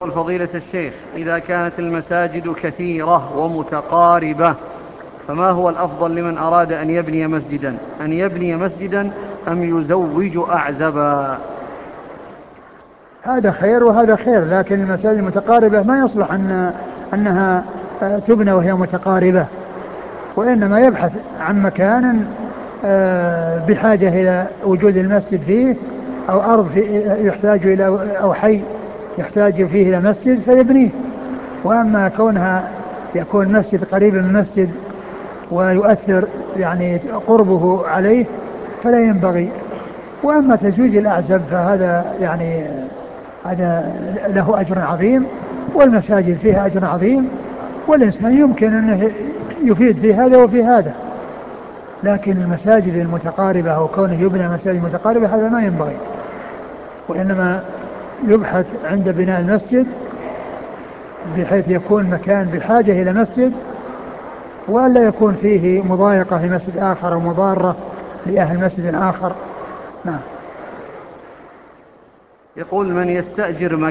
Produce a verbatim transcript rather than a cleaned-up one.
فضيلة الشيخ، إذا كانت المساجد كثيرة ومتقاربة فما هو الأفضل لمن أراد أن يبني مسجدا، أن يبني مسجدا أم يزوج أعزبا؟ هذا خير وهذا خير، لكن المساجد المتقاربة ما يصلح أن أنها آه، تبنى وهي متقاربة، وإنما يبحث عن مكان آه، بحاجة إلى وجود المسجد فيه، أو أرض فيه يحتاج إلى، أو حي يحتاج فيه إلى مسجد فيبنيه. وأما كونها يكون مسجد قريب من مسجد ويؤثر يعني قربه عليه فلا ينبغي. وأما تزويج الأعزب فهذا يعني هذا له أجر عظيم، والمساجد فيها أجر عظيم، والإنسان يمكن أنه يفيد في هذا وفي هذا. لكن المساجد المتقاربة أو كونه يبنى مساجد متقاربة هذا ما ينبغي، وإنما يبحث عند بناء المسجد بحيث يكون مكان بحاجة إلى مسجد، وألا يكون فيه مضايقة لمسجد آخر ومضارة لأهل مسجد آخر. نعم. يقول: من يستأجر